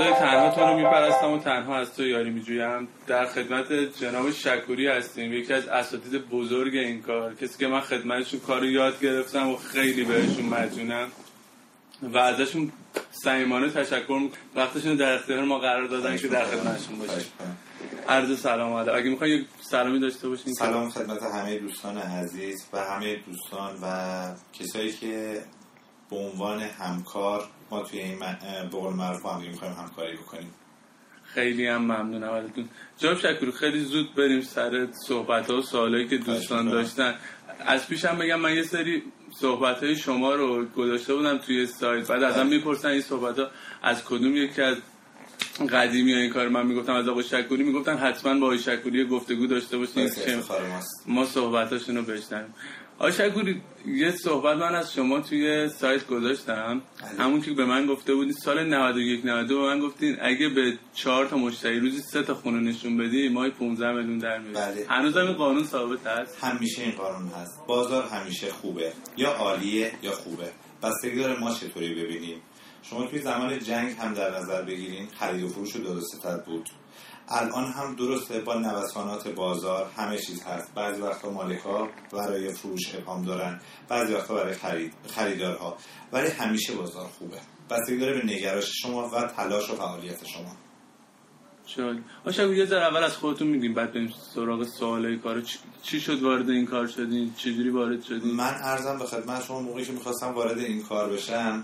خدای تنها تو رو میپرستم و تنها از تو یاری میجویم. در خدمت جناب شکوری هستیم، یکی از اساتید بزرگ این کار، کسی که من خدمتشون کارو یاد گرفتم و خیلی بهشون مدیونم و ازشون صمیمانه تشکر میکنم وقتشون در اختیار ما قرار دادن که در خدمتشون باشیم. عرض سلام علیکم. اگه میخواین یک سلامی داشته باشین. سلام خدمت همه دوستان عزیز و همه دوستان و کسایی که به عنوان همکار ما توی این به قول معروف هم میخوایم همکاری بکنیم. خیلی هم ممنونم ازتون جناب شکوری. خیلی زود بریم سر صحبت‌ها و سوالایی که دوستان داشتن. از پیشم بگم من یه سری صحبت‌های شما رو گذاشته بودم توی سایت، بعد ازم میپرسن این صحبت‌ها از کدوم یکی از قدیمی ها این کار من میگفتم از آقای شکوری، میگفتن حتما با آقای شکوری گفتگو داشته باشین ما صحبتاشون رو بشنویم. آقای شکوری یه صحبت من از شما توی سایت گذاشتم، همون که به من گفته بودین سال 91 92 به من گفتین اگه به 4 تا مشتری روزی 3 تا خونه نشون بدی ماهی 15 میلیون در میاری. بله. هنوز هم این قانون ثابت هست؟ همیشه این قانون هست. بازار همیشه خوبه یا عالیه یا خوبه، بستگی داره ما چطوری ببینیم. شما توی زمان جنگ هم در نظر بگیرین خرید و فروش درست‌تر بود. الان هم درسته با نوسانات بازار همه چیز هست. بعضی وقتا مالک‌ها برای فروش ابهام دارن، بعضی وقتا برای خریدارها، ولی همیشه بازار خوبه. بستگی داره به نگرش شما و تلاش و فعالیت شما. شد. آشا یه ذره اول از خودتون میگیم بعد بریم سراغ سوالای کارو. چی شد وارد این کار شدین؟ چجوری وارد شدین؟ من عرضم به خدمت شما موقعی که می‌خواستم وارد این کار بشم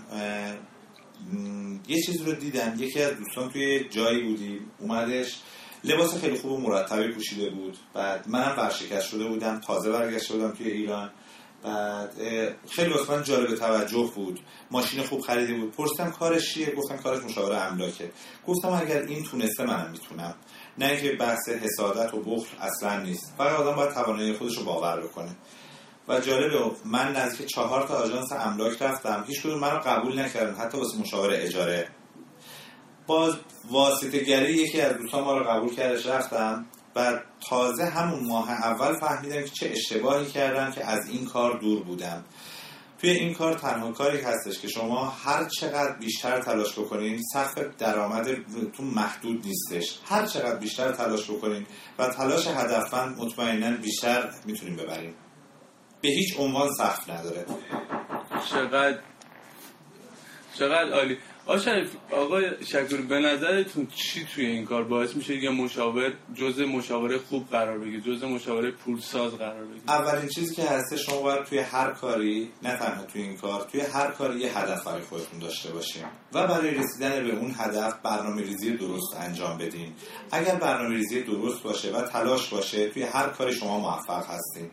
یه چیز رو دیدم. یکی از دوستان توی جایی بودیم اومدش لباس خیلی خوب و مرتبی پوشیده بود، بعد منم ورشکست شده بودم، تازه برگشته بودم توی ایران، بعد خیلی واسه من جالب توجه بود، ماشین خوب خریده بود. پرسیدم کارش چیه؟ گفتن کارش مشاور املاکه. گفتم اگر این تونسته منم میتونم. نه اینکه بحث حسادت و بخل اصلا نیست، فقط آدم باید توانایی خودش رو باور بکنه. و جالبه من نزدیک 4 تا آژانس املاک رفتم، هیچ کدوم منو قبول نکردن، حتی واسه مشاور اجاره. باز واسطه‌گری یکی از دوستان ما رو قبول کردش، رفتم و تازه همون ماه اول فهمیدم که چه اشتباهی کردم که از این کار دور بودم. توی این کار تنها کاری هستش که شما هر چقدر بیشتر تلاش بکنین، سقف درآمدتون محدود نیستش. هر چقدر بیشتر تلاش بکنین و تلاش هدفمند مطمئناً بیشتر میتونین ببرین. به هیچ عنوان سقف نداره. چقدر عالی. آقای شکوری به نظرتون چی توی این کار باعث میشه یه مشاور جزء مشاوره خوب قرار بگیره، جزء مشاوره پولساز قرار بگیره؟ اولین چیزی که هست شما باید توی هر کاری، نه تنها توی این کار، توی هر کاری یه هدف برای خودتون داشته باشین و برای رسیدن به اون هدف برنامه‌ریزی درست انجام بدین. اگر برنامه‌ریزی درست باشه و تلاش باشه توی هر کاری شما موفق هستین.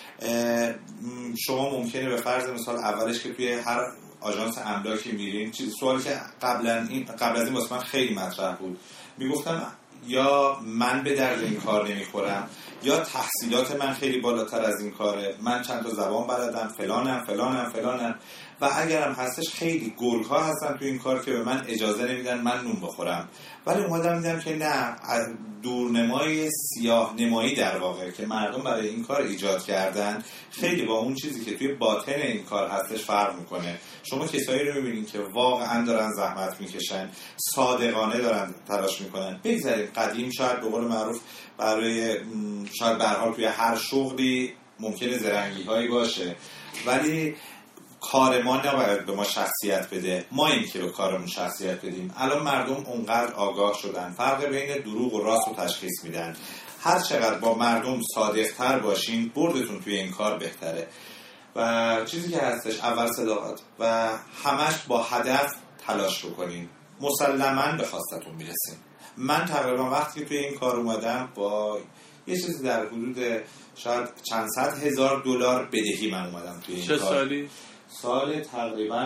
شما ممکنه به فرض مثال اولش که توی هر آژانس املاکی میرین، سوالی که قبل از این واسه من خیلی مطرح بود، میگفتم یا من به درد این کار نمیخورم یا تحصیلات من خیلی بالاتر از این کاره، من چند تا زبان بلدم، فلانم و اگرم هستش خیلی گرگ‌ها هستن تو این کار که به من اجازه نمیدن من نون بخورم. ولی اومدم دیدم که نه، دورنمای سیاه نمایی در واقع که مردم برای این کار ایجاد کردن خیلی با اون چیزی که توی باطن این کار هستش فرق میکنه. شما کسایی رو میبینین که واقعا دارن زحمت میکشن، صادقانه دارن تلاش میکنن. بگذارید قدیم شاید به قول معروف برای شاید به هر حال توی هر شغلی ممکنه زرنگی هایی باشه، ولی کار ما نباید به ما شخصیت بده، ما این که به کارمون شخصیت بدیم. الان مردم اونقدر آگاه شدن، فرق بین دروغ و راست رو تشخیص میدن. هر چقدر با مردم صادق‌تر باشین بردتون توی این کار بهتره. و چیزی که هستش اول صداقت و همش با هدف تلاش بکنین، مسلماً به خواستتون میرسین. من تقریبا وقتی که توی این کار اومدم با یه چیزی در حدود شاید چند صد هزار دلار بدهی من اومدم توی این کار. چه سالی؟ سال تقریبا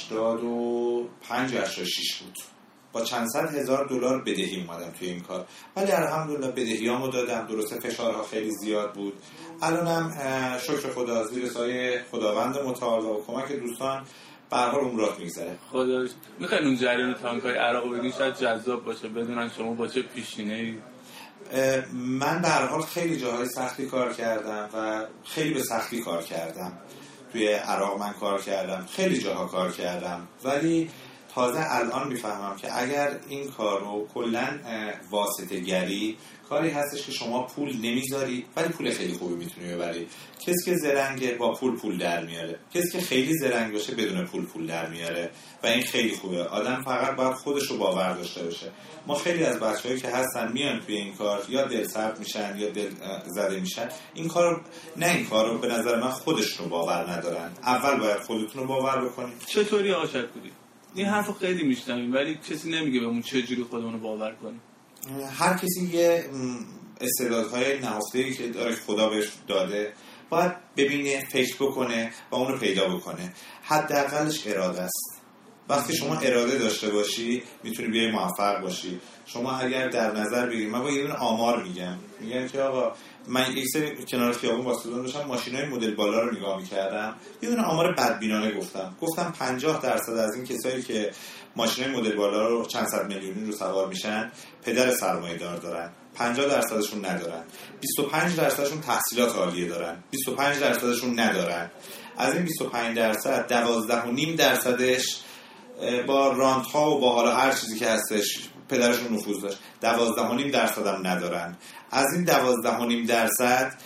85 یا 86 بود. با چند صد هزار دلار بدهی اومدم توی این کار، ولی الحمدلله بدهیامو دادم. درسته فشارها خیلی زیاد بود. الانم شکر خدا زیر سایه خداوند متعال و کمک دوستان به هر حال عمرات میگذره. خدا میخواین اون جریان تانکای عراق ببینین، شاید جذاب باشه بدونن شما با چه پیشینه‌ای. من به هر حال خیلی جاهای سختی کار کردم و خیلی به سختی کار کردم. توی عراق من کار کردم، خیلی جاها کار کردم، ولی تازه الان میفهمم که اگر این کار رو کلن واسطه گری کاری هستش که شما پول نمیذاری ولی پول خیلی خوبی میتونی ببری. کسی که زرنگه با پول در میاره، کسی که خیلی زرنگ باشه بدون پول در میاره و این خیلی خوبه. آدم فقط باید خودش رو باور داشته باشه. ما خیلی از بچه‌هایی که هستن میان توی این کار یا دل سرد میشن یا دل زده میشن. این کار رو به نظر من خودش رو باور ندارن. اول باید خودتون رو باور بکنید. چطوری آشد کنید؟ این حرفو خیلی میشنویم ولی کسی نمیگه بهمون چجوری خودمون رو باور کنیم. هر کسی یه استعدادهای نهفته‌ای که داره خدا بهش داده باید ببینه، فکر بکنه و اون رو پیدا بکنه. حداقلش اراده است. وقتی شما اراده داشته باشی میتونی بیای موفق باشی. شما اگر در نظر بگیرید، من با یه دونه آمار میگم که آقا من یک سری کنار خیابون واسطون داشتم ماشینای مدل بالا رو نگاه میکردم، یه دونه آمار بدبینانه گفتم 50% از این کسایی که ماشینای مدل بالا رو چند صد میلیونی رو سوار میشن پدر سرمایه‌دار دارن، 50%شون ندارن، 25%شون تحصیلات عالیه دارن، 25%شون ندارن. از این 25% 12.5%ش با رانت ها و با حالا هر چیزی که هستش پدرشون نفوذ داشت، 12.5% هم ندارن. از این 12.5%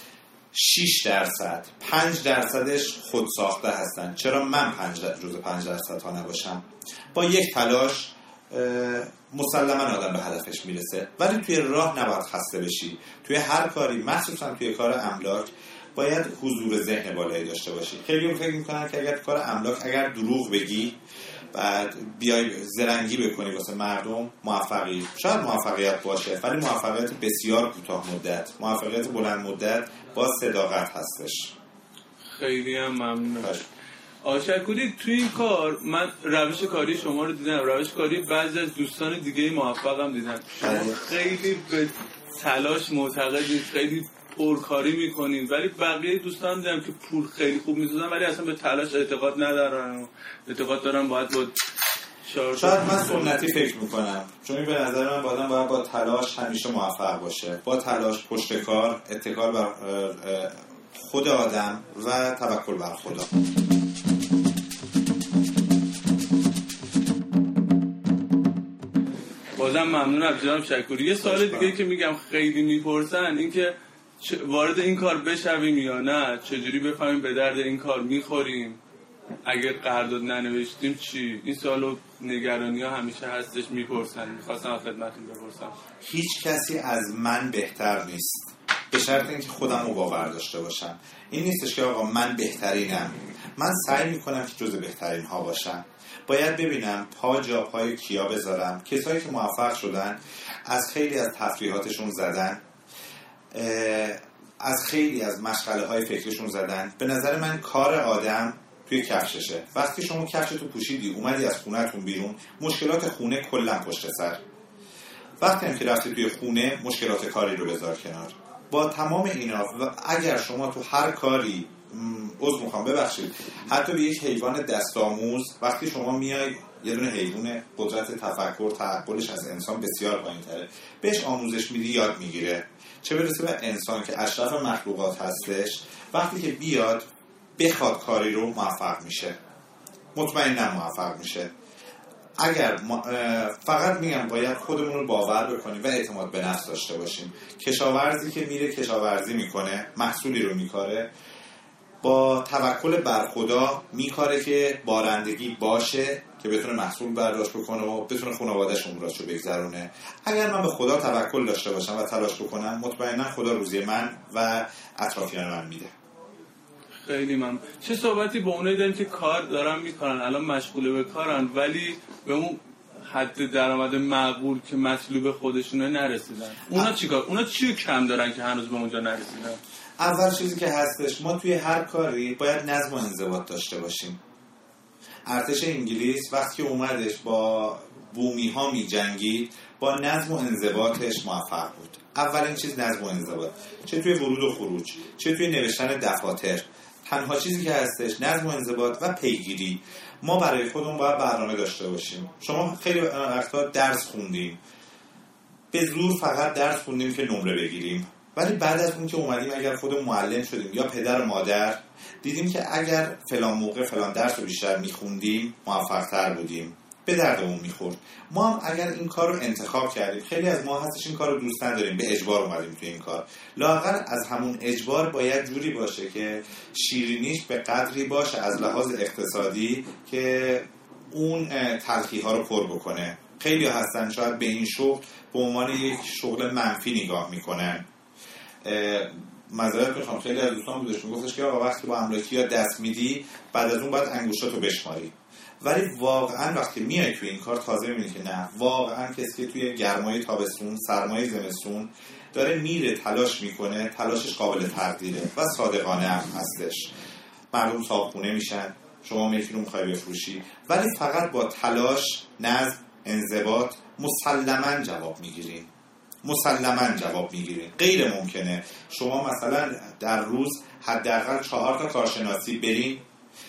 6%، 5%ش خود ساخته هستن. چرا من 5% ها نباشم؟ با یک تلاش مسلما آدم به هدفش میرسه، ولی توی راه نباید خسته بشی. توی هر کاری، مخصوصا توی کار املاک، باید حضور ذهن بالایی داشته باشی. خیلی فکر میکنن که اگر کار املاک اگر دروغ بگی بعد بیای زرنگی بکنی واسه مردم موفقی. شاید موفقیت باشه ولی موفقیت بسیار کوتاه مدت. موفقیت بلند مدت با صداقت هستش. خیلی هم ممنون. آشکولی توی این کار من روش کاری شما رو دیدم، روش کاری بعضی از دوستان دیگه موفقم دیدم. خیلی به تلاش معتقدید، خیلی پرکاری میکنید، ولی بقیه دوستان دیدم که پول خیلی خوب میسازن ولی اصلا به تلاش اعتقاد ندارن. اعتقاد دارن باید با شاید من سنتی فکر میکنم، چون به نظر من باید با تلاش همیشه موفق باشه. با تلاش، پشت کار، اتکال بر خود آدم و توکل بر خدا. بازم ممنون از جناب شکوری. یه سوال دیگه که میگم خیلی میپرسن این که وارد این کار بشویم یا نه، چجوری بفهمیم به درد این کار میخوریم، اگر قرارداد ننوشتیم چی؟ این سوالو نگرانی ها همیشه هستش، میپرسن. میخواستم خدمتتون بپرسم. هیچ کسی از من بهتر نیست به شرط اینکه خودم رو باور داشته باشم. این نیستش که آقا من بهترینم. من سعی میکنم که جز بهترین ها باشم. باید ببینم پا جا پای کیا بذارم. کسایی که موفق شدن از خیلی از تفریحاتشون زدن، از خیلی از مشغله های فکرشون زدن. به نظر من کار آدم توی کفششه. وقتی شما کفشتو پوشیدی اومدی از خونه‌تون بیرون، مشکلات خونه کلا پشت سر. وقتی هم که رفتی توی خونه، مشکلات کاری رو بذار کنار. با تمام اینا و اگر شما تو هر کاری ببخشید حتی به یک حیوان دستآموز، وقتی شما میای یه دونه حیوان قدرت تفکر تعقلش از انسان بسیار پایین‌تره، بهش آموزش میدی یاد میگیره، چه برسه به انسان که اشرف مخلوقات هستش. وقتی که بیاد بخواد کاری رو موفق میشه، مطمئناً موفق میشه. اگر فقط میگم باید خودمون رو باور بکنیم و اعتماد به نفس داشته باشیم. کشاورزی که میره کشاورزی میکنه، محصولی رو میکاره، با توکل بر خدا میکاره که بارندگی باشه که بتونه محصول برداشت بکنه و بتونه خانواده‌اش عمرش رو بگذرونه. اگر من به خدا توکل داشته باشم و تلاش بکنم، مطمئنا خدا روزی من و اطرافیان من میده. خیلی ممنون. چه صحبتی با اونایی داریم که کار دارن میکنن، الان مشغول به کارن ولی به اون حد درآمد معقول که مطلوب خودشونه نرسیدن؟ اونا چیکار؟ اونا چی کم دارن که هنوز به اونجا نرسیدن؟ اول چیزی که هستش، ما توی هر کاری باید نظم و انضباط داشته باشیم. ارتش انگلیس وقتی اومدش با بومی ها می جنگید، با نظم و انضباطش موفق بود. اولین چیز نظم و انضباط، چه توی ورود و خروج، چه توی نوشتن دفاتر. تنها چیزی که هستش نظم و انضباط و پیگیری. ما برای خودمون باید برنامه داشته باشیم. شما خیلی وقتا درس خوندیم، به زور فقط درس خوندیم که نمره بگیریم، ولی بعد از اون که اومدیم اگر خودمون معلم شدیم یا پدر و مادر، دیدیم که اگر فلان موقع فلان درس رو بیشتر میخوندیم موفق‌تر بودیم. به دردمون میخورد. ما هم اگر این کار رو انتخاب کردیم، خیلی از ما هستش این کار رو دوست نداریم، به اجبار اومدیم توی این کار، لااقل از همون اجبار باید جوری باشه که شیرینیش به قدری باشه از لحاظ اقتصادی که اون تلخی ها رو پر بکنه. خیلی هستن شاید به این شغل به عنوان یک شغل منفی نگاه میکنن. معذرت میخوام، خیلی از دوستان بودش میگفتش که آقا وقتی با املاکی‌ها دست میدی بعد از اون باید انگشتاتو بشماری، ولی واقعا وقتی میای توی این کار تازه میبینی که نه، واقعا کسی که توی گرمای تابستون، سرمای زمستون داره میره تلاش میکنه، تلاشش قابل تقدیره و صادقانه هم هستش. مردم صاحبخونه میشن، شما ملکی رو میخوای بفروشی، ولی فقط با تلاش، نظم، انضباط مسلماً جواب میگیرین. مسلماً جواب میگیرین. غیر ممکنه شما مثلا در روز حداقل 4 تا کارشناسی برین،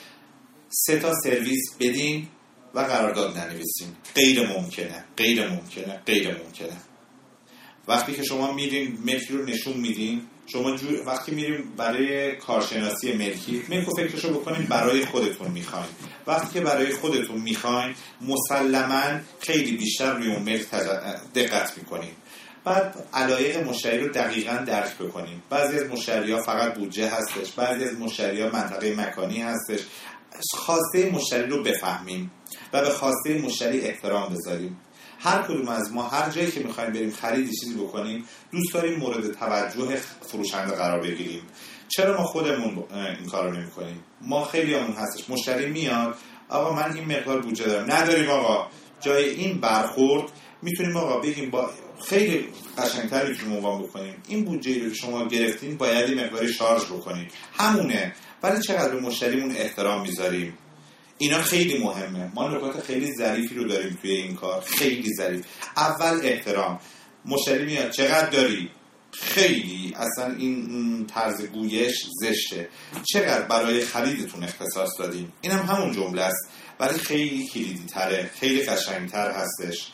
3 تا سرویس بدین و قرارداد ننویسین. غیر ممکنه، غیر ممکنه، غیر ممکنه. وقتی که شما میرین ملکی رو نشون میدین، شما وقتی میرین برای کارشناسی ملکی رو فکرشو بکنین برای خودتون میخواین. وقتی که برای خودتون میخواین مسلماً خیلی بیشتر روی اون ملک دقت میکنین. بعد علایق مشتری رو دقیقاً درک بکنیم. بعضی از مشتری‌ها فقط بودجه هستش، بعضی از مشتری‌ها منطقه مکانی هستش. خواسته مشتری رو بفهمیم و به خواسته مشتری احترام بذاریم. هر کدوم از ما هر جایی که می‌خوایم بریم خریدی چیزی بکنیم، دوست داریم مورد توجه فروشنده قرار بگیریم. چرا ما خودمون این کارو نمی‌کنیم؟ ما خیلیامون هستش مشتری میاد، آقا من این مقدار بودجه دارم. نداریم آقا. جای این برخورد میتونیم آقا بگیم با خیلی قشنگتر میتونیم عنوان بکنیم این بودجه رو شما گرفتین باید این مقداری شارژ بکنیم، همونه. ولی چقدر به مشتریمون احترام میذاریم، اینا خیلی مهمه. ما نکات خیلی ظریفی رو داریم توی این کار، خیلی ظریف. اول احترام. مشتری میاد چقدر داری؟ خیلی اصلا این طرز گویش زشته. چقدر برای خریدتون اختصاص دادیم؟ اینم همون جمله است ولی خیلی کلیدی تره، خیلی قشنگتر هستش.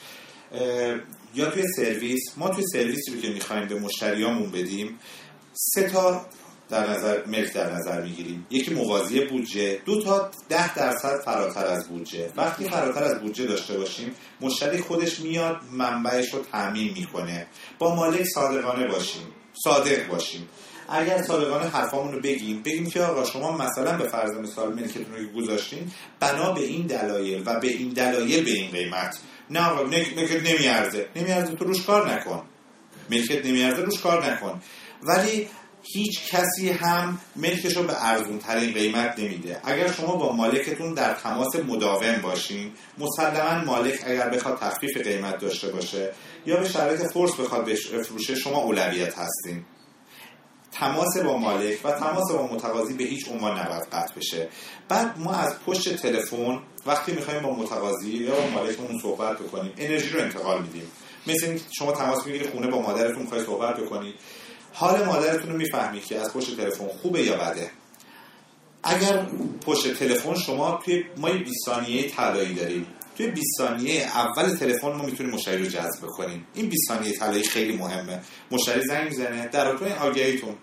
یا توی سرویس، ما توی سرویسی رو که میخوایم به مشتریامون بدیم 3 تا ملک در نظر میگیریم. یکی موازی بودجه، 2 تا 10% فراتر از بودجه. وقتی فراتر از بودجه داشته باشیم مشتری خودش میاد منبعش رو تامین میکنه. با مالک صادقانه باشیم، صادق باشیم. اگر صادقانه حرفامون رو بگیم که آقا شما مثلا به فرض مثال ملکتون رو گذاشتین بنا به این دلایل و به این دلایل به این قیمت. نه آقا ملکت نمیارزه تو روش کار نکن. ملکت نمیارزه روش کار نکن. ولی هیچ کسی هم ملکش رو به ارزون ترین قیمت نمیده. اگر شما با مالکتون در تماس مداوم باشین، مسلماً مالک اگر بخواد تخفیف قیمت داشته باشه یا به شرایط فرص بخواد بفروشه شما اولویت هستین. تماس با مالک و تماس با متقاضی به هیچ عنوان نباید قطع بشه. بعد ما از پشت تلفن وقتی میخوایم با متقاضی یا با مالکمون صحبت بکنیم انرژی رو انتقال میدیم. مثل اینکه شما تماس میگیری خونه با مادرتون میخواید صحبت بکنید، حال مادرتون رو میفهمید که از پشت تلفن خوبه یا بده. اگر پشت تلفن شما ما 20 ثانیه طلایی داریم، توی 20 ثانیه اول تلفن ما میتونیم مشتری رو جذب کنیم. این 20 ثانیه طلایی خیلی مهمه. مشتری زنگ میزنه در اتون آگهیتون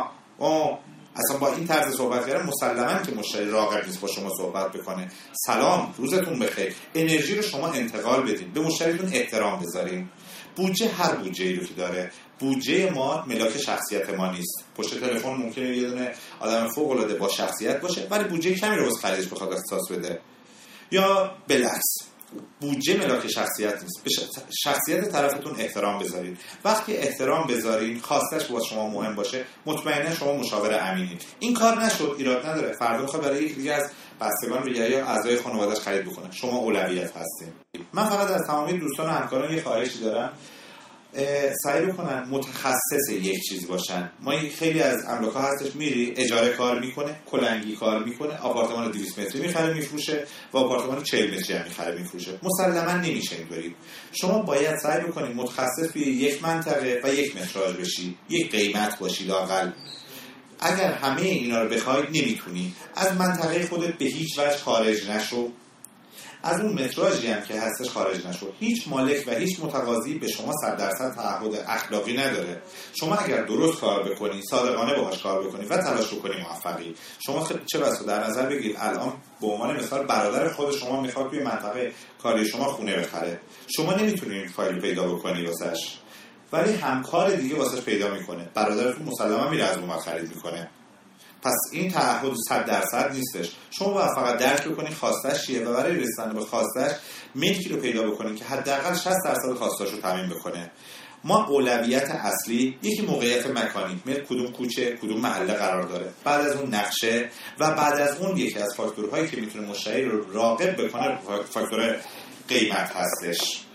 اصلا با این طرز صحبت کردن مسلماً که مشتری راغب نیست با شما صحبت بکنه. سلام، روزتون بخیر. انرژی رو شما انتقال بدین، به مشتریتون احترام بذارین. بودجه هر بودجه‌ای رو که داره، بودجه ما ملاک شخصیت ما نیست. پشت تلفن ممکنه یه دونه آدم فوق‌العاده با شخصیت باشه ولی بودجه کمی رو واسه خریدش بخواد اختصاص بده. یا بالعکس، بودجه ملاک شخصیت نیست. به شخصیت طرفتون احترام بذارید. وقتی احترام بذارید، خواستش با شما مهم باشه، مطمئنا شما مشاور امینید. این کار نشد ایراد نداره، فردا بخواد برای یک دیگه از بستگان بگیره یا اعضای خانواده‌اش خرید بکنه، شما اولویت هستین. من فقط از تمامی دوستان و همکاران یه خواهشی دارم، سعی بکنن متخصص یک چیز باشن. ما خیلی از املاک‌ها هستش میری اجاره کار میکنه، کلنگی کار میکنه، آپارتمان 200 متری میخره میفروشه و آپارتمان 40 متری هم میخره میفروشه. مسلماً نمیشه اینطوری. شما باید سعی بکنید متخصص توی یک منطقه و یک متراژ بشی، یک قیمت باشی لااقل. اگر همه اینا رو بخواید نمیتونی. از منطقه خودت به هیچ وجه خارج نشو. از اون متراژی هم که هستش خارج نشد. هیچ مالک و هیچ متقاضی به شما 100% تعهد اخلاقی نداره. شما اگر درست کار بکنی، صادقانه باهاش کار بکنی و تلاش بکنی، موفقی. شما چه بسا در نظر بگیر الان به عنوان مثال برادر خود شما میخواد توی منطقه کاری شما خونه بخره، شما نمیتونید فایل پیدا بکنی واسش، ولی همکار دیگه واسش پیدا میکنه. برادرتون مسلما میره از اون خرید میکنه. پس این تعهد 100% نیستش. شما باید فقط درک بکنی خواستش چیه و برای رسیدن به خواستش ملکی رو پیدا بکنین که حداقل 60% خواستش رو تامین بکنه. ما اولویت اصلی یکی موقعیت مکانی، ملک کدوم کوچه، کدوم محله قرار داره، بعد از اون نقشه و بعد از اون یکی از فاکتورهایی که میتونه مشتری رو راغب بکنه فاکتور قیمت هستش.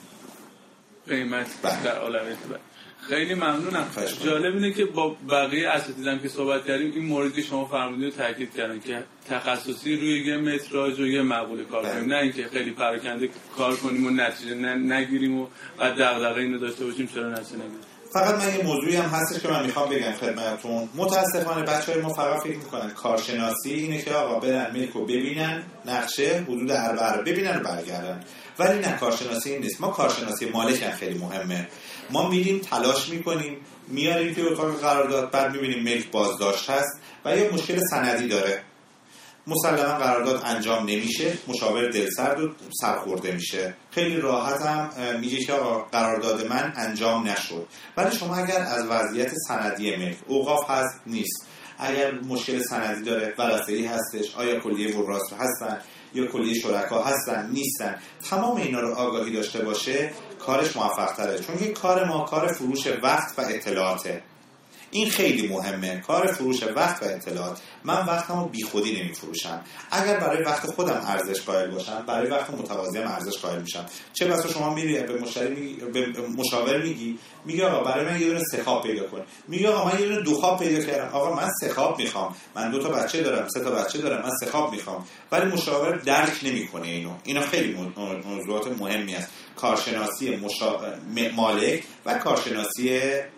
قیمت در اولویت. خیلی ممنونم. جالب اینه که با بقیه اساتیدم که صحبت کردیم این موردی که شما فرمودید رو تاکید کردن که تخصصی روی یه متراژ و یه مقوله کار کنیم، نه اینکه خیلی پراکنده کار کنیم و نتیجه نگیریم و بعد دغدغه اینو داشته باشیم چرا نتیجه نگیریم. فقط من یه موضوعی هم هستش که من میخوام بگم خدمتتون. متاسفانه بچهای ما فقط فکر میکنن کارشناسی اینه که آقا برن ملکو ببینن، نقشه حدود اربعه رو ببینن و برگردن، ولی نه، کارشناسی این نیست. ما کارشناسی مالک هم خیلی مهمه. ما میریم تلاش میکنیم، میاریم توی اتاق قرارداد، بعد میبینیم ملک بازداشت هست و یه مشکل سندی داره، مسلما قرارداد انجام نمیشه، مشاور دلسرد و سرخورده میشه. خیلی راحت هم میگه که آقا قرارداد من انجام نشد. ولی شما اگر از وضعیت سندی ملک، اوقاف هست نیست، اگر مشکل سندی داره، ورثه‌ای هستش، آیا کلیه وراث هستن یا کلیه شرکا هستن نیستن، تمام اینا رو آگاهی داشته باشه، کارش موفق تره. چون که کار ما کار فروش وقت و اطلاعاته. این خیلی مهمه، کار فروش وقت و اطلاعات. من وقتمو بی خودی نمی فروشم. اگر برای وقت خودم ارزش قائل باشم، برای وقت متقاضیم ارزش قائل میشم. چه بسا شما میری به مشتری به مشاور میگه آقا برای من یه دونه 3 خواب پیدا کن، میگه آقا من یه دونه 2 خواب پیدا کردم، آقا من 3 خواب میخوام، من 2 تا بچه دارم، 3 تا بچه دارم، من 3 خواب میخوام. ولی مشاور درک نمیکنه اینا خیلی موضوعات مهمی است. کارشناسی مالک و کارشناسی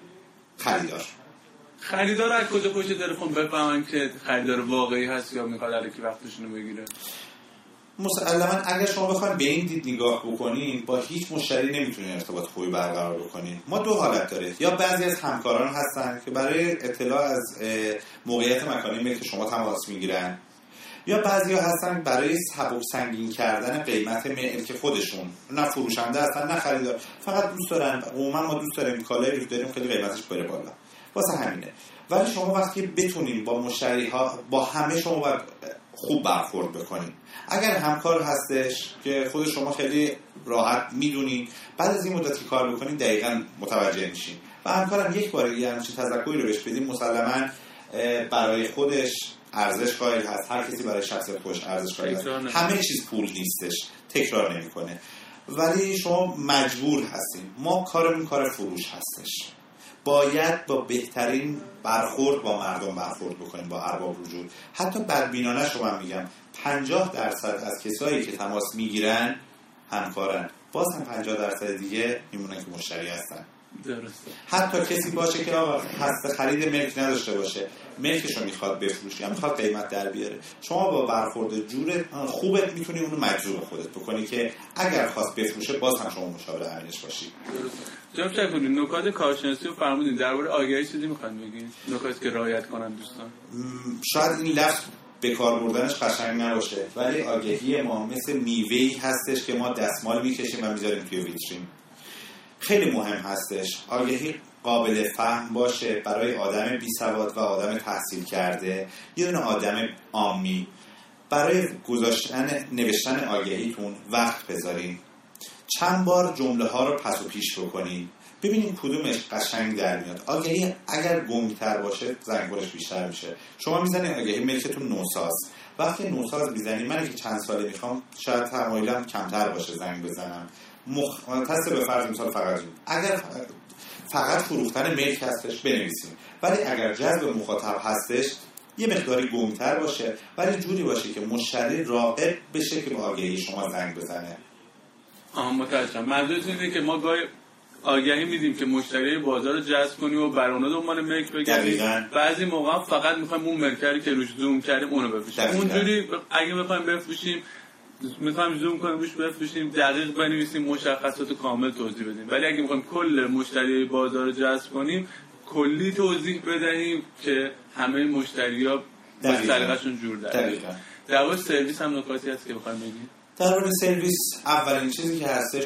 خریدار از کجا پشت تلفن بفهمن که خریدار واقعی هست یا میخواد الکی وقتشون رو بگیره؟ مسلما اگر شما بخواید به این دید نگاه بکنین، با هیچ مشتری نمیتونین ارتباط خوبی برقرار بکنین. ما 2 حالت داره، یا بعضی از همکاران هستن که برای اطلاع از موقعیت مکانی ملک شما تماس میگیرن، یا بعضیا هستن برای سبک سنگین کردن قیمت ملک خودشون، نه فروشنده هستن نه خریدار، فقط دوست دارن. عموما ما دوست داریم کالایی رو داریم خیلی قیمتش بره بالا، واسه همینه. ولی شما وقتی بتونین با مشتری ها، با همه شما باید خوب برخورد بکنین. اگر همکار هستش که خود شما خیلی راحت میدونین، بعد از این مدتی کار بکنین دقیقاً متوجه میشین و همکارم یک بار یه همچین تذکری رو بهش بدین، مسلماً برای خودش ارزش قائل هست. هر کسی برای شخصیت خودش ارزش قائل هست. همه چیز پول نیستش، تکرار نمیکنه. ولی شما مجبور هستین. ما کارمون کار فروش هستش. باید با بهترین برخورد با مردم برخورد بکنیم، با ارباب وجود. حتی بدبینانه شما میگم 50% از کسایی که تماس میگیرن همکارن، باز هم 50% دیگه میمونن که مشتری هستن. درسته. حتی کسی باشه که هست خرید ملک نداشته باشه، ملکشو میخواد بفروشه یا میخواد قیمت در بیاره، شما با برخورد جور خوبت میتونی اونو مجذوب خودت بکنی که اگر خواست بفروشه باز هم شما مشاور امنش باشی. جناب شکوری، نکات کارشناسی رو فرمودین، درباره آگاهی چیزی میخواین بگین؟ نکاتی که رعایت کنن دوستان. شاید این لفظ به کار بردنش قشنگ نباشه، ولی آگاهی ما مثل میوه‌ای هستش که ما دستمال میکشیم و میذاریم توی ویترین. خیلی مهم هستش آگاهی قابل فهم باشه برای آدم بی سواد و آدم تحصیل کرده، یه دونه آدم عامی. برای نوشتن آگاهیتون وقت بذارین، چند بار جمله ها رو پس و پیش بکنین، ببینین کدومش قشنگ در میاد. آگاهی اگر گنگ‌تر باشه زنگولش بیشتر میشه. شما میزنین آگاهی ملکتون نوساز، وقتی نوساز میزنین، من که چند ساله میخوام شاید تمایلم کمتر باشه زنگ بزنم، مختص به فرض مثال فقط اگر فقط فروختن ملک هستش بنویسیم، ولی اگر جذب مخاطب هستش یه مقداری گنگ‌تر باشه، ولی جوری باشه که مشتری راغب بشه که با آگاهی شما زنگ بزنه. متوجهم. منظورتون اینه که ما گاهی آگاهی میدیم که مشتری بازار رو جذب کنیم و برای دنبال ملک بگردیم، بعضی موقع فقط میخوایم اون ملکی که روش زوم کردیم اونو بفروشیم. اونجوری اگه بخوایم بفروشیم میخوایم زوم کنیم روش بفروشیم، دقیق بنویسیم، مشخصات کامل توضیح بدیم. ولی اگه میخوایم کل مشتری بازار رو جذب کنیم، کلی توضیح بدهیم که همه مشتری‌ها با سلیقه‌شون جور در بیاد. در واقع سرویس هم نکاتی هست که بخوایم بگیم. در مورد سرویس اولین چیزی که هستش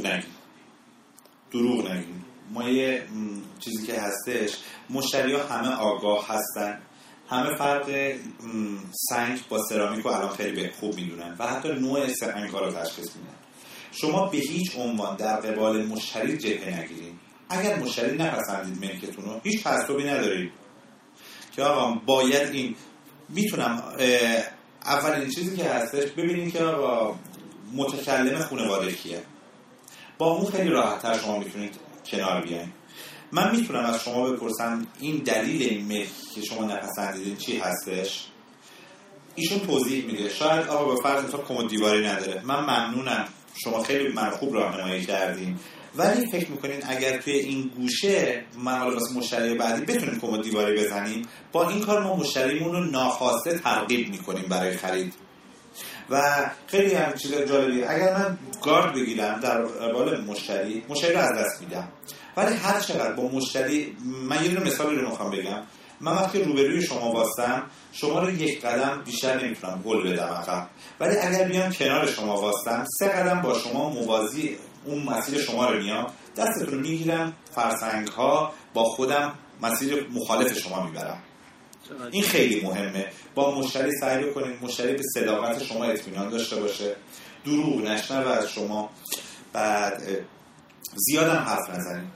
دروغ نگیم. ما یه چیزی که هستش، مشتری‌ها همه آگاه هستن، همه فرق سنگ با سرامیک رو الان خیلی خوب میدونن و حتی نوع سنگ‌ها رو تشخیص میدن. شما به هیچ عنوان در قبال مشتری جبهه نگیرید. اگر مشتری نپسندید ملکتون رو، هیچ تعصبی ندارید که آقا باید این. میتونم اولین چیزی که هستش ببینید که آقا متکلم خانواده کیه. با اون خیلی راحت‌تر شما میتونید کنار بیاین. من میتونم از شما بپرسم این دلیل این ملک که شما نپسندیدین چی هستش؟ ایشون توضیح میده. شاید آقا به فرض مثلا کمد دیواری نداره، من ممنونم، شما خیلی من خوب راهنمایی کردین، ولی فکر میکنین اگر توی این گوشه من حالا واسه مشتری بعدی بتونیم کمد دیواری بزنیم، با این کار ما مشتریمون رو ناخواسته ترغیب میکنیم برای خرید. و خیلی هم چیز جالبیه، اگر من گارد بگیرم در قبال مشتری رو از دست میدم. ولی هر چقدر با مشتری، من یه دونه مثالی رو میخوام بگم، من وقتی روبروی شما واسم، شما رو یک قدم بیشتر نمیتونم هول بدم عقب، ولی اگر بیام کنار شما واسم 3 قدم با شما موازی اون مسیر شما رو میام، دستتون رو میگیرم، فرسنگ ها با خودم مسیر مخالف شما میبرم. این خیلی مهمه. با مشتری سعی بکنید مشتری به صداقت شما اطمینان داشته باشه، دروغ نشنوه از شما. بعد زیاد حرف نزنید.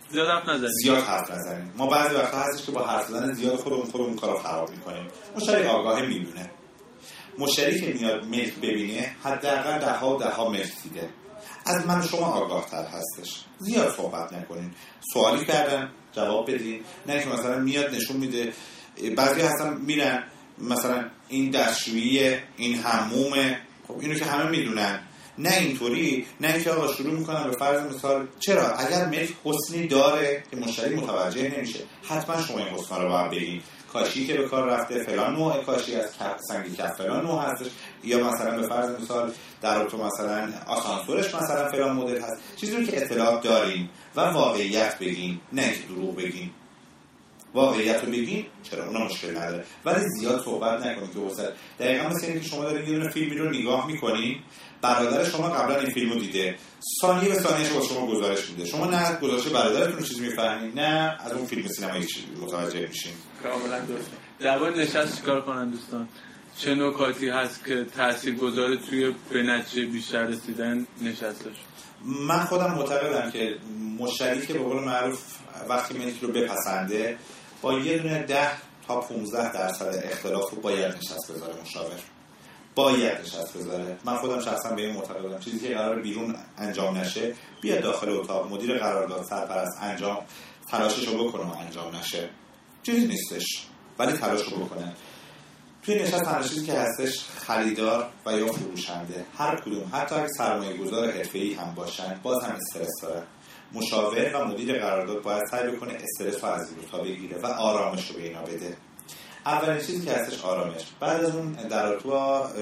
ما بعضی وقتا هستش که با حرف زدن زیاد خودمون کارو خراب میکنیم. مشتری آگاهی میدونه. مشتری که میاد ملک ببینه حداقل ده ملک دیده. از من شما آگاه تر هستش. زیاد صحبت نکنین. سوالی کردن جواب بدین. نه که مثلا میاد نشون میده. بعضی هستن میرن مثلا این دستشویی، این حمومه، خب اینو که همه میدونن. نه اینطوری، نه اینکه آقا شروع میکنن به فرض مثال. چرا؟ اگر ملک حسنی داره که مشتری متوجه نمیشه، حتما شما این حسنا رو باید بگین. کاشی که به کار رفته فلان نوع کاشی از سنگ کف فلان نوع هستش، یا مثلا به فرض مثال در اتو مثلا آسانسورش مثلا فلان مدل هست. چیزی رو که اطلاعات دارین و واقعیت بگین، نه که دروغ بگین. واقعیت رو بگین، چرا اونا مشکل نداره، ولی زیاد صحبت نکنید که واسه دقیقاً مثل اینکه شما دارید یه دونه فیلمی رو نگاه میکنین، برادر شما قبلا این فیلمو دیده، ثانیه به ثانیه شما گزارش میده، شما نه گزارش برادرتون رو چیزی میفهمید، نه از اون فیلم سینمایی چیزی متوجه میشین. کاملا درست. در واقع نشست چیکار کنن دوستان؟ چه نکاتی هست که تاثیرگذاره توی به نتیجه بیشتر رسیدن نشستش؟ من خودم معتقدم که مشتری که به قول معروف وقتی ملک رو بپسنده، با یه دونه 10 تا 15% اختلاف رو باید نشست بذاره. مشاور باید نشست بذاره. من خودم شخصا به این معتقدم. چیزی که قرار بیرون انجام نشه بیاد داخل اتاق، مدیر قرارداد سرپرست انجام تلاششو بکنه و انجام نشه چیزی نیستش، ولی تلاششو بکنه. توی نشست هر چیزی که هستش خریدار و یا فروشنده هر کدوم، حتی اگه سرمایه‌گذار حرفه‌ای هم باشن، باز هم استرس داره. مشاور و مدیر قرارداد باید سعی بکنه استرس رو از این تا بگیره و آرامش رو به اینا بده. اولین چیزی که هستش آرامش. بعد از اون در تو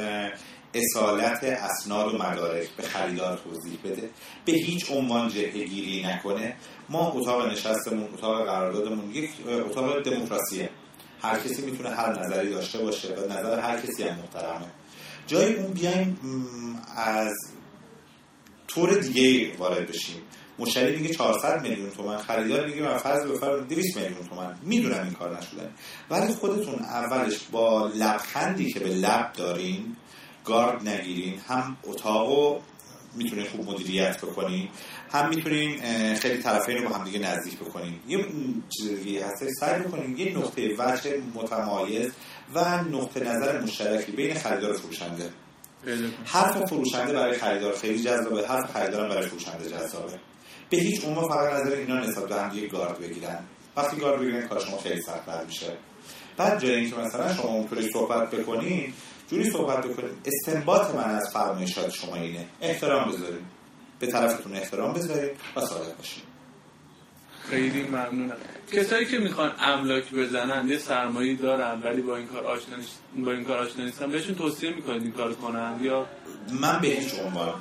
اصالت اسناد و مدارک به خریدار توضیح بده. به هیچ عنوان جبهه‌گیری نکنه. ما اتاق نشستمون، اتاق قراردادمون یک اتاق دموکراسیه. هر کسی میتونه هر نظری داشته باشه و نظر هر کسی هم محترمه. جای اون بیایم از طور دیگه وارد بشیم. مشتری میگه 400 میلیون تومان، خریدار میگه من فرض بفرمایید 200 میلیون تومان. میدونم این کار نشده، ولی خودتون اولش با لبخندی که به لب دارین گارد نگیرین. هم اتاقو میتونین خوب مدیریت بکنین، هم میتونین خیلی طرفین رو با هم دیگه نزدیک بکنین. یه چیز دیگه هست، سعی بکنین یه نقطه وجه متمایز و نقطه نظر مشترکی بین خریدار و فروشنده. حرف فروشنده برای خریدار خیلی جذابه، حرف خریدار برای فروشنده جذابه. به هیچ عنوان فقط نظر اینا نسبت به هم دیگه گارد بگیرن. وقتی گارد بگیرن کار شما خیلی سخت‌تر میشه. بعد جای اینکه مثلا شما اونطوری صحبت بکنین، جوری صحبت بکنین استنباط من از فرمایشات شما اینه، احترام بذارین، به طرفتون احترام بذارین و صادق باشین. خیلی ممنونم. کسایی که میخوان املاک بزنن یه سرمایه‌ای دارن ولی با این کار آشنا نیستن، بهشون توصیه میکنید این کارو کنن یا؟ من به هیچ عنوان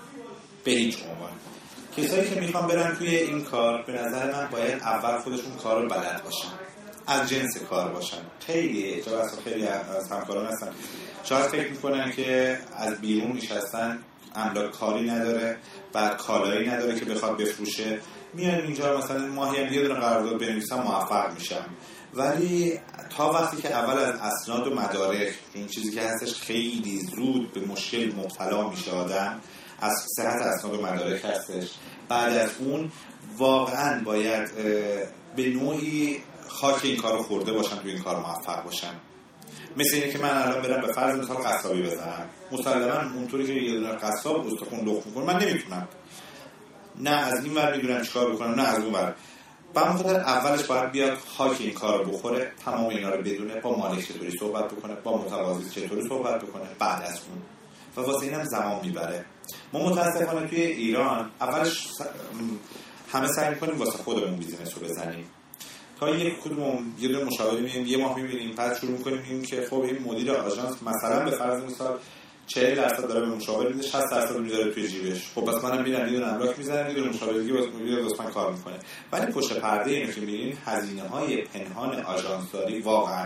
کسایی که میخوان برن توی این کار به نظر من باید اول خودشون کار رو بلد باشن، از جنس کار باشن. خیلی از همکاران هستن شاید فکر میکنن که از بیرون نشستن، املاک کاری نداره، بعد کالایی نداره که بخواد بفروشه، میان اینجا مثلا ماهی یه دونه قرارداد بنویسن موفق میشن. ولی تا وقتی که اول از اسناد و مدارک، این چیزی که هستش خیلی زود به مشکل مبتلا میشه آدم، از صحت اسناد و مدارک هستش. بعد از اون واقعا باید به نوعی خاک این کار رو خورده باشن تو این کار موفق باشن. مثل اینه که من الان برم به فرض مثال قصابی بزنم، مسلما اونطوری که یه دونه قصاب استخون لخت میکنه من نمیتونم، نه از این ور میدونم چیکار بکنم نه از اون ور. با خاطر اولش باید بیاد خاک این کار رو بخوره، تمام اینا رو بدونه، با مالک چطوری صحبت بکنه، با متقاضی چطوری صحبت بکنه. بعد از اون و واسه اینم زمان میبره. ما متاسفانه توی ایران اولش همه سعی میکنیم واسه خودمون بیزینس رو بزنیم، تا یه دونه مشاوره میبینیم، یه ماه میبینیم، بعد شروع میکنیم میگیم که خب این مدیر آژانس مثلا به فرض مثال 40% داره به مشاور میده، 60% میذاره توی جیبش. خب پس منم میرم یه دونه املاک میزنم، یه دونه مشاورگی واسه من کار میکنه. ولی پشت پرده اینو که میبینین هزینه‌های پنهان آژانسداری واقعا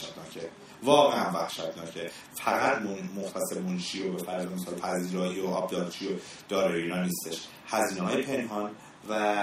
وحشتناکه. فقط مختص منشی و به فرض مثال پذیرایی و آبدارچی و دارایی اینا نیستش، هزینه‌های پنهان و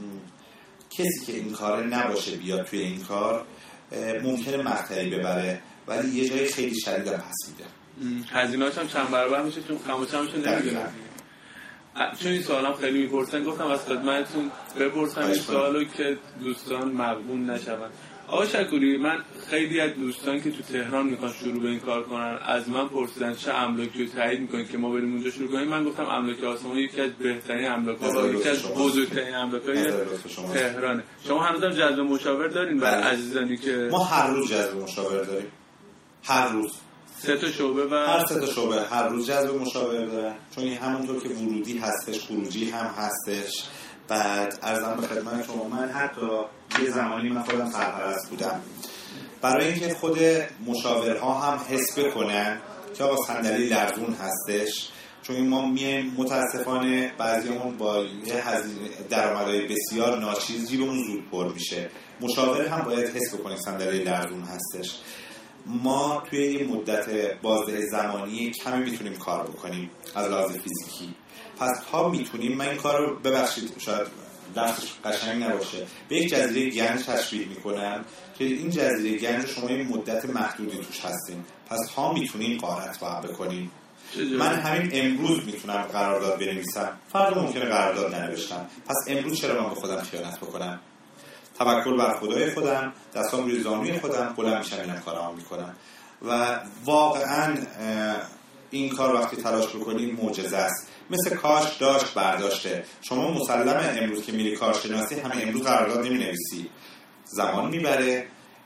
کسی که این کار نباشه بیاد توی این کار ممکنه مقطعی ببره ولی یه جای خیلی شدید هم پس میده. هزینه‌هاش هم چند برابر میشه چون خاموشامش نمیدونم. چون این سوالم خیلی میپرسن گفتم از خدمتتون بپرسم این سوالو که دوستان مغبون نشون. آقا شکوری، من خیلی از دوستان که تو تهران میخوان شروع به این کار کنن از من پرسیدن چه املاکی رو تایید میکنید که ما بریم اونجا شروع کنیم. من گفتم املاک آسمانی یکی از بهترین املاک‌ها و یکی از بزرگترین املاک‌های تهرانه. شما هنوزم جذب مشاور دارین برای عزیزانی که؟ ما هر روز جذب مشاور داریم، هر روز 3 شعبه و هر 3 شعبه هر روز جذب مشاور دارن، چون این همونطور که ورودی هستش خروجی هم هستش. بعد عرضم به خدمت شما من حتی یه زمانی من خودم سرپرست بودم برای اینکه خود مشاورها هم حس بکنن که آقا صندلی لرزون هستش، چون ما میایم متاسفانه بعضیمون با یه هزینه درآمدهای بسیار ناچیز جیبمون زود پر میشه. مشاور هم باید حس بکنه صندلی لرزون هستش. ما توی یه مدت بازده زمانی کمی میتونیم کار بکنیم از لحاظ فیزیکی، پس تا میتونیم من این کار رو ببخشید شاید دستش قشنگ نباشه به یک جزیره گنج تشبیه میکنم که این جزیره گنج شما یه مدت محدودی توش هستین، پس تا میتونین غارت باید بکنین. من همین امروز میتونم قرارداد بنویسم، فردا ممکنه قرارداد ننوشتم، پس امروز چرا من به خودم خیانت بکنم؟ توکل بر خدای خودم، دستام روی زانوی خودم بلند میشم اینم کارام میکنم. و واقعا این کار وقتی تلاش بکنیم معجزه است. مثل کاش داشت برداشته. شما مسلمه امروز که میری کارشناسی همین امروز قرارداد نمینویسی، زمان میبره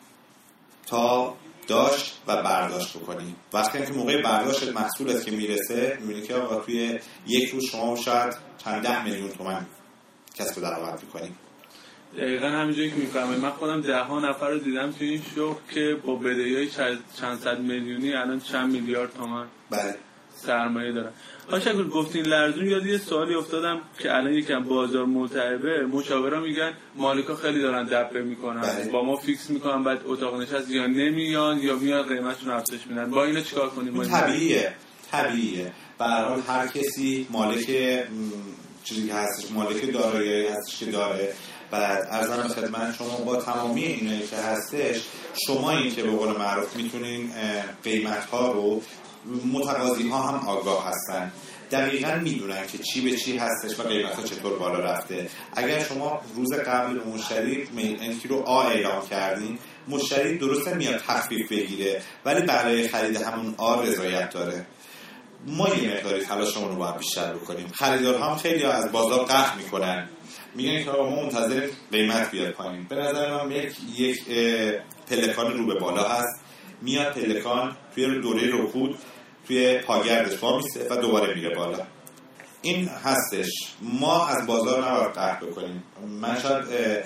تا داشت و برداشت بکنی. وقتی که موقع برداشت محصولت که میرسه میبینی که آقا توی یک روز شما شاید چند 10 میلیون تومان کسب درآمد میکنی. دقیقا همینجوری که میفهمید من خودم 10 نفر رو دیدم توی این شغل که با بدهی‌های چند صد میلیونی الان چند میلیارد تومان بله سرمایه دارن. آشکر گفتین لرزون، یاد یه سوالی افتادم که الان یکم بازار ملتهبه، مشاورا میگن مالکا خیلی دارن دبه میکنن، با ما فیکس میکنن بعد اتاق نشست یا نمیان یا میان قیمتشون افزایش میدن. با اینا چیکار کنیم؟ طبیعیه. به هر حال هر کسی مالک چیزی که هستش، مالک دارایی هستش که داره. بعد عرضم خدمت شما با تمامی اینایی که هستش، شما این که به قول معروف میتونین قیمت ها رو، متقاضی ها هم آگاه هستن، دقیقاً میدونن که چی به چی هستش و قیمت ها چطور بالا رفته. اگر شما روز قبل به مشتری این کیلو آ اعلام کردین، مشتری درسته میاد تخفیف بگیره ولی برای خرید همون آ رضایت داره. ما یه مقداری تلاشمون رو باید بیشتر بکنیم. خریدارها هم خیلی از بازار قهر میکنن، میگن که ما منتظر قیمت بیاد پایین. به نظر من یک پلکان رو به بالا هست، میاد پلکان توی دوره رکود توی پاگردش وا میسته و دوباره میره بالا. این هستش. ما از بازار نباید قهر بکنیم. من شاید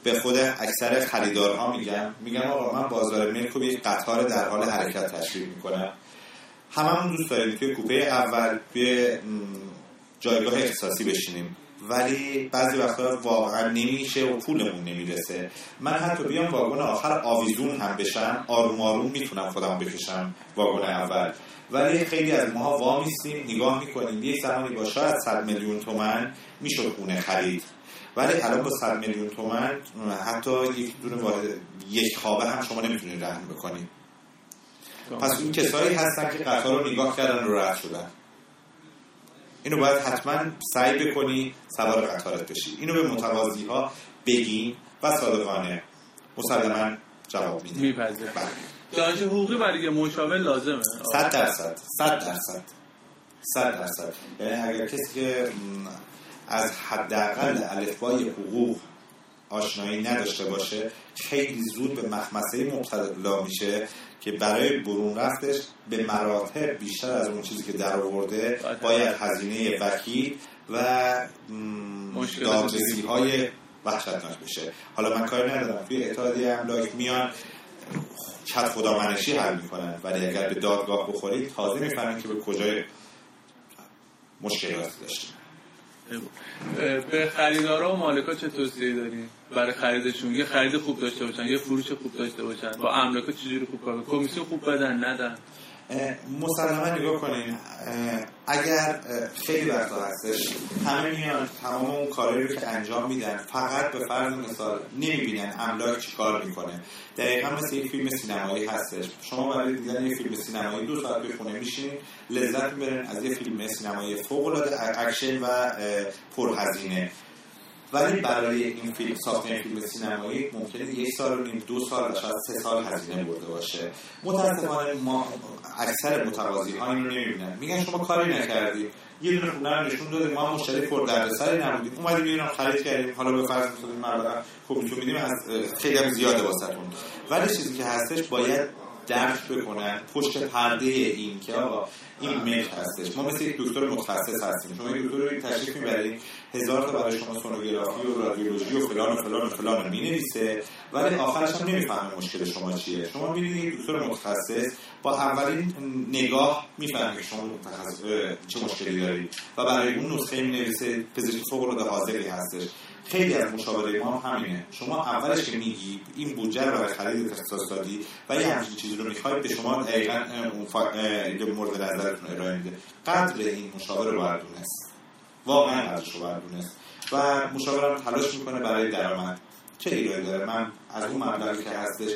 به خود اکثر خریدارها میگم آقا من بازار ملک رو یک قطار در حال حرکت تشریح میکنم. هممون دوست داریم توی کوپه اول توی جایگاه اختصاصی بشینیم، ولی بعضی وقتا واقعا نمیشه و پولمون نمیرسه. من حتی بیام واگن آخر آویزون هم بشم، آروم آروم میتونم خودم بکشم واگن اول، ولی خیلی از ماها وامیستیم نگاه میکنیم. یک زمانی با شاید 100 میلیون تومان میشد خونه خرید، ولی الان با 100 میلیون تومان حتی یک دونه واحد یک خوابه هم شما نمیتونید رهن بکنید. پس این کسایی هستن که قطار رو نگاه کردن و رد شدن. اینو باید حتما سعی بکنی سوار قطارت بشی. اینو به متقاضی ها بگین و صادقانه مسلما جواب میدین. میپذیرم. دانش حقوقی برای یه مشاور لازمه. 100%. یعنی اگر کسی که از حداقل الفبای حقوق آشنایی نداشته باشه خیلی زود به مخمسه مبتلا میشه که برای برون رفتش به مراتب بیشتر از اون چیزی که در آورده باید هزینه وکیل و دادرسی های وحشتناک بشه. حالا من کاری ندارم توی اتحادیه املاک میان کت خدامنشی حل میکنن، ولی اگر به دادگاه بخورید تازه میفهمید که به کجای مشکلاتی داشتیم. به خریدارا و مالکا چه توصیه‌ای دارین برای خریدشون؟ یه خرید خوب داشته باشن، یه فروش خوب داشته باشن، با املاکا چجوری خوب کار کنن، کمیسیون خوب بدن ندن؟ مسلما نگاه کنین، اگر خیلی وقتا هستش همه میان تمام اون کارهایی رو که انجام میدن فقط به فرض مثال نمیبینن املاک چی کار میکنه. دقیقا مثل یک فیلم سینمایی هستش، شما برای دیدن یک فیلم سینمایی 2 ساعت به خونه میشین لذت میبرین از یک فیلم سینمایی فوق‌العاده اکشن و پرهزینه، ولی برای این فیلم ساختن فیلم سینمایی ممکنه 1 سال و نیم 2 سال شاید 3 سال هزینه برده باشه. متاسفانه ما اکثر متقاضی ها این رو نمیبینن، میگن شما کاری نکردید، یه دونه خونه رو نشون دادیم، ما مشتری پردردسری نبودیم، اومدیم یه دونه خرید کردیم، حالا به فرض می‌ذاریم مبلغ خوبتون میدیم از خیلی هم زیاده واسهتون. ولی چیزی که هستش باید درک بکنن پشت پرده این که آقا این ملک هستش. ما مثل یک دکتر متخصص هستیم، شما یک دکتر رو تشریف میبرید 1000 تا برای شما سونوگرافی و رادیولوژی و فلان و فلان و فلان مینویسه، ولی آخرش هم نمیفهمه مشکل شما چیه. شما میبینید یک دکتر متخصص با اولین نگاه میفهمه که شما متخصص چه مشکلی دارید و برای اون نسخه مینویسه. پزشک فوق‌العاده حاضری هستش. خیلی از مشاوره ما همینه، شما اولش که میگی این بودجه رو برای خرید اختصاص دادی و یه همچین چیزی رو میخواید به شما دقیقاً اون مورد نظرتون ارائه میده. قدر این مشاوره رو باید دونست، واقعا قدرش رو باید دونست و مشاوره رو تلاش میکنه برای درآمد. چه ایرادی داره؟ من از اون مبلغی که هستش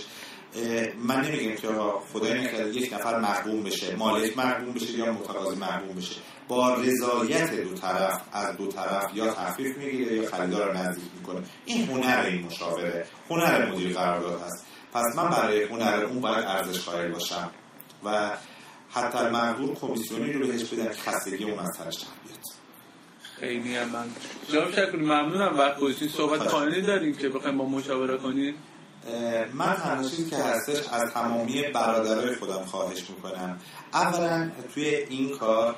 من نمیگم که خدای نکرده یک نفر محروم بشه، مالک محروم بشه یا متقاضی محروم بشه، با رضایت دو طرف از دو طرف یا تخفیف میگیره یا خریدار رو نزدیک میکنه. این هنر این مشاوره، هنر مدیر قرارداد هست. پس من برای هنر اون باید ارزش قائل باشم و حتی المقدور کمیسیونی رو بهش بدن خستگی اون از سرش بیاد. خیلی هم من جناب شکوری ممنونم وقت گذاشتین. صحبت قانونی داریم که بخوایم با مشاوره کنیم؟ من تنها چیزی که هستش از تمامی برادرای خودم خواهش میکنم، اولا توی این کار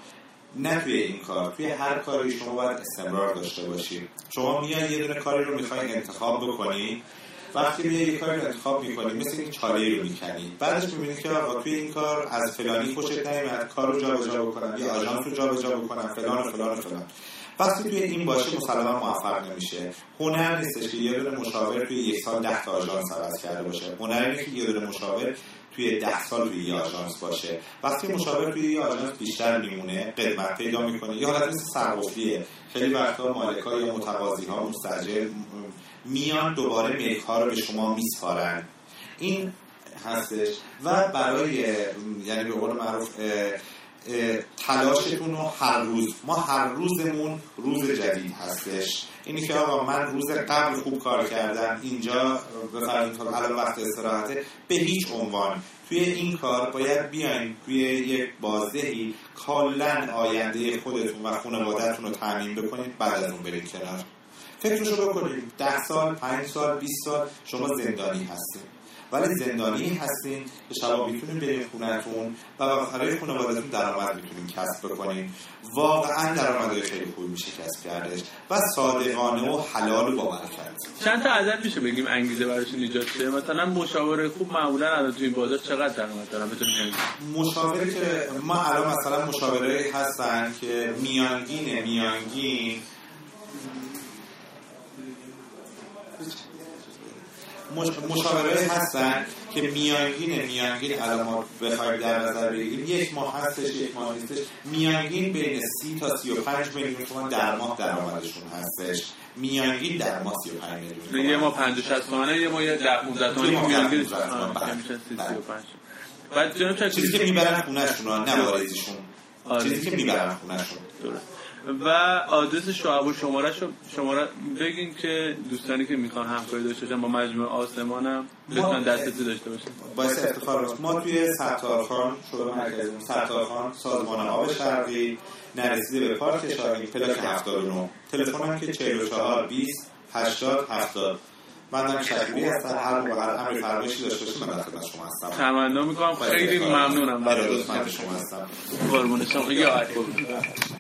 توی هر کاری شما باید استمرار داشته باشید. شما میاد یه دونه کاری رو میخواید انتخاب بکنید، وقتی میاد یه کاری رو انتخاب میکنید مثل این چاله رو میکنید، بعدش میبینید که آقا توی این کار از فلانی خوشت نمیاد، کار رو جابجا بکنم یا آژانس رو جابجا بکنم فلان و فلان و فلان. وقتی توی این باشه مسلما موفق نمیشه. هنر نیستش که یه دونه مشاور توی 1 سال 10 تا آژانس عوض کرده باشه. هنر اینه که یه دونه مشاور توی 10 سال توی یه آژانس باشه. وقتی مشاور توی یه آژانس بیشتر میمونه، قدمت پیدا میکنه. یه حالت مثل سرقفلیه. خیلی وقتا مالک‌ها یا متقاضی‌ها مستاجر میان دوباره ملک‌ها رو به شما میسپارن. این هستش و برای یعنی به قول معروف تلاشتون رو هر روزمون روز جدید هستش. اینی که آقا من روز قبل خوب کار کردم، اینجا بفرمایید تا الان وقت استراحته. به هیچ عنوان توی این کار باید بیاین توی یک بازدهی کاملا آینده خودتون و خانواده‌تون رو تامین بکنید، بعد از اون برید کنار. فکرشو بکنید 10 سال 5 سال 20 سال شما زندانی هستید ولی زندانی هستین که شبا میتونین برین خونتون و برای خانواده‌تون درآمد میتونین کسب بکنین. واقعا درآمد خیلی خوبی میشه کسب کردش و صادقانه و حلال و با برکت. چند تا عدد میشه بگیم انگیزه براشون ایجاد شه؟ مثلا مشاوره خوب معمولا الان تو این بازار چقدر درآمد دارن بتونیم مشاوره که ما الان مثلا مشاوره هستن که میانگین مشاوره هستن که میانگین الان ما بخوایم در نظر بگیریم یک ماه هستش یک ماه نیستش، میانگین بین 30 تا 35 میلیون تومان در ماه درآمدشون هستش. میانگین در ماه 35 میلیون، یه ماه 50-60 تومانه، یه ماه 10-15 تومانه میانگین میشه 35. بعد جناب چیزی که میبرن خونه‌شون نه واریزیشون، چیزی که میبرن خونه‌شون. و آدرس شعب و شماره بگین که دوستانی که میخوان همکاری داشته باشن با مجموعه آسمان هم بتونن دسترسی داشته باشن. باعث افتخار ما توی ستارخان شعبه مرکزی ستارخان سازمان آب شرقی نرسیده به پارک شاهین پلاک 79 تلفنم که 44 20 80 70. من شکری هستم، هر موقع امر فرمایشی داشته باشید من در خدمت شما هستم. تمنا میکنم. خیلی ممنونم. برای لطفاً شما هستم. قربون شما.